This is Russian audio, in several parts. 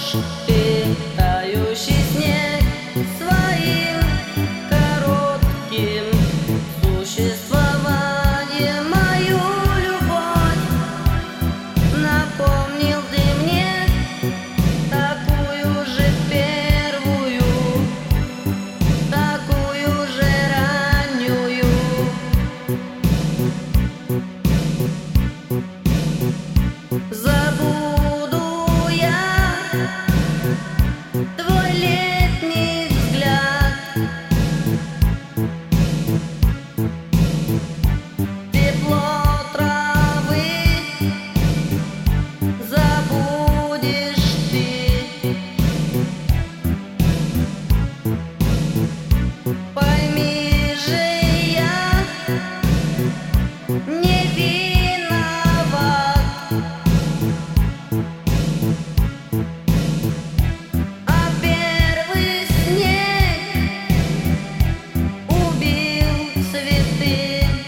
похож ты, тающий снег, своим коротким существованием мою любовь. Напомнил ты мне такую же первую, такую же раннюю. Забуду я твой летний взгляд, тепло травы забудешь ты. Пойми же, я не виноват, а первый снег убил цветы.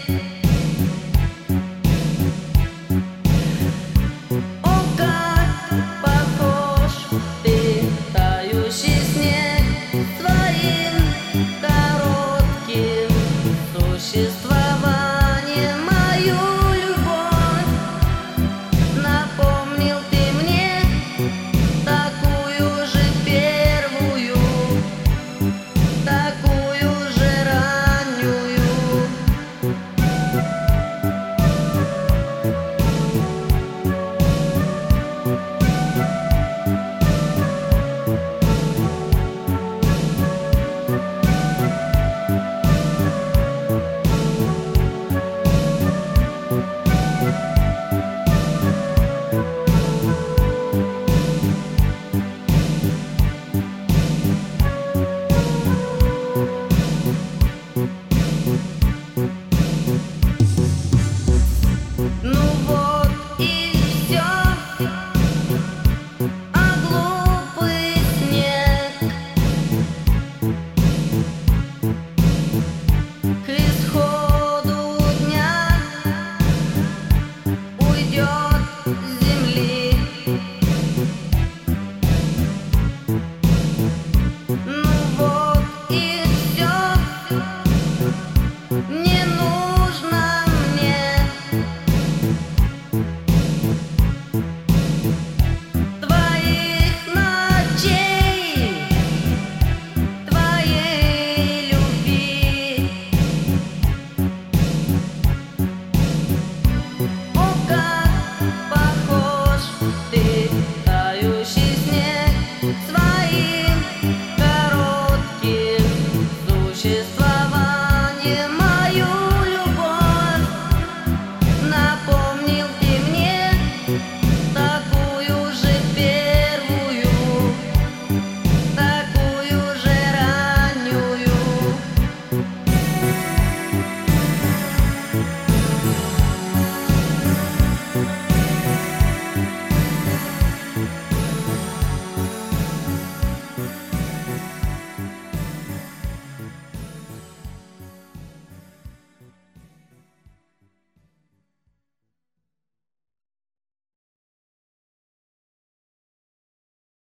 О, как похож ты, тающий снег, своим коротким существованием мою любовь. Напомнил ты мне такую же первую, такую же раннюю. Ну вот и всё, а глупый снег к исходу дня уйдет с земли. Ну вот и всё, не нужно мне твоих ночей, твоей любви. О, как похож ты, тающий снег,